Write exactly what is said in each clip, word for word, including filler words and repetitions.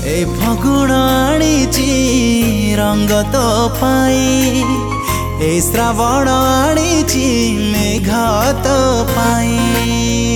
ए फगुण आनिछि रंग तो पाई, ए श्रावण आनिछि मेघ तो पाई।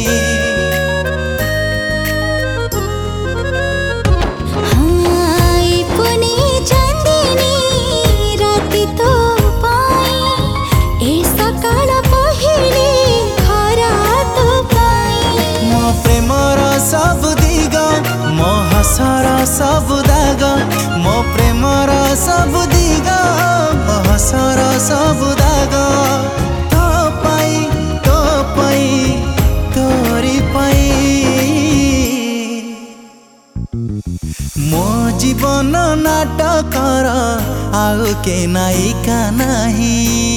सब दिग मो हसर सब दाग, मो प्रेमर सब दिग मो हसर सब दाग। तो पाई तो पाई तोरी पाई मो जीवन नाटकर आउ के नायिका नहीं।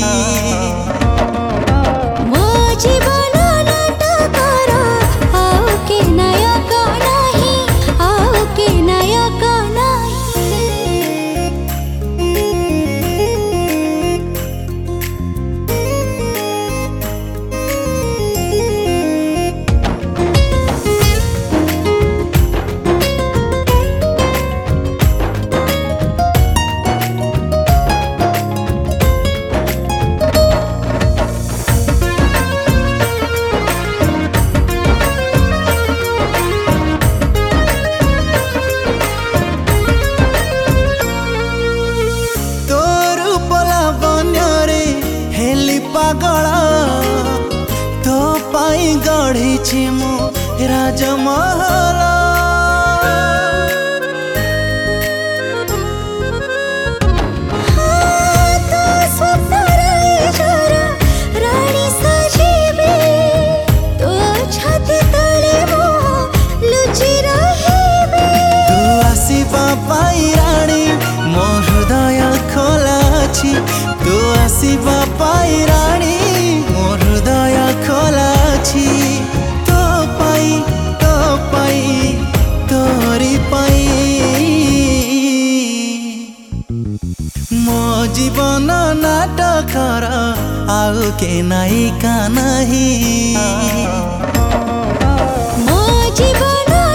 मो जीवन पागल तो पाई गढ़ी मु राजमहल। पाई रानी मो हृदय खोला छी, तू आसीबा पाई रानी मो हृदय खोला छी। तो पाई तो पाई तोरी पाई मो जीवन नाटकर आउ के नायिका नहीं। मो जीवन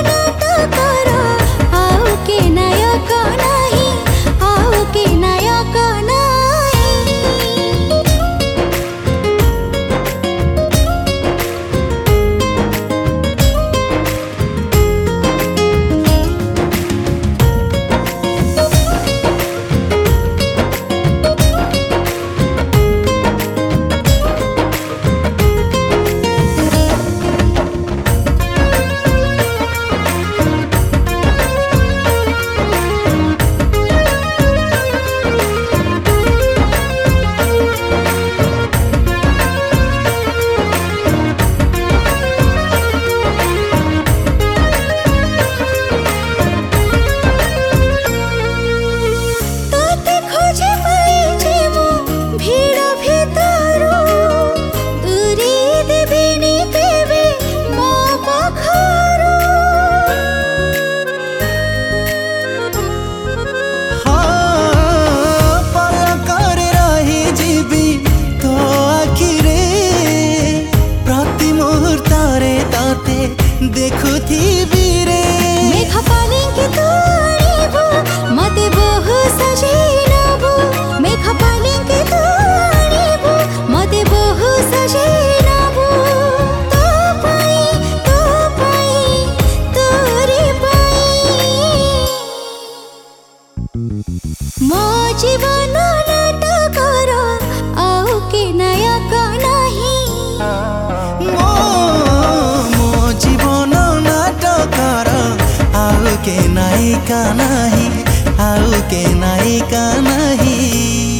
देखुथिबी रे मेघ पानी के तू आनिबो मते बहु सजेनबो। मेघ पानी के तू आनिबो मते बहु सजेनबो। तो पाई तो पाई तोरी पाई मो जीवन नाटकर आउ के नायक नहीं। के नायिका नहीं, आउ के नायिका नहीं।